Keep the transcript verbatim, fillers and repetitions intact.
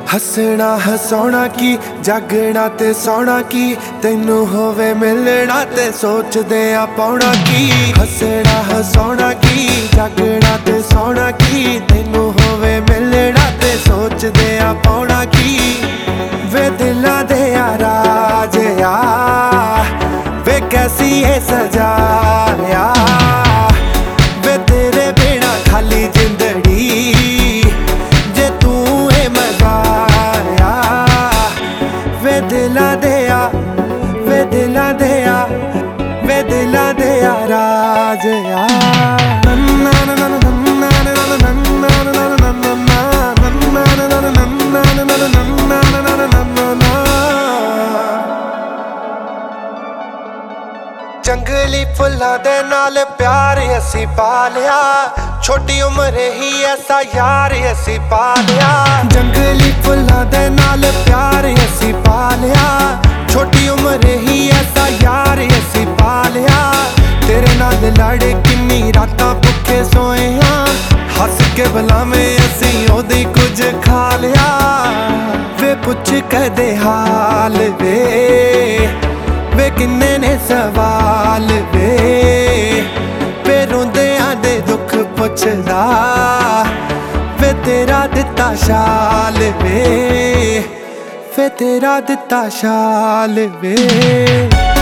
हसना हसाउणा की जागना ते सौना की तैनू होवे मिलना ते सोचदे आ पाउणा की। हसना हसाउणा की जागना ते सौना की तैनू होवे मिलना ते सोचदे आ पाउणा की। वे दिलां दे राज आ वे कैसी है सजा आ वे तेरे बिना खाली जिंदड़ी जे तू है मजा आ। वे दिलां दे वे दिलां दे वे दिलां दे राज आ। जंगली फुल्लां दे नाल प्यार असी पा लिया छोटी उम्र ही ऐसा यार असी पा लिया। जंगली फुल्लां दे नाल प्यार असी पा लिया छोटी उम्र ही ऐसा यार असी पा लिया। तेरे नाल लड़ किन्नी रातां भुखे सोए हां हस के बुलावे असी ओदी कुछ खा लिया। वे पुछ कदे हाल वे वे किन्ने ने सवाल वे वे रोंदियां दे दुख पुछदा वे तेरा दिता शाल वे वे तेरा दिता शाल वे।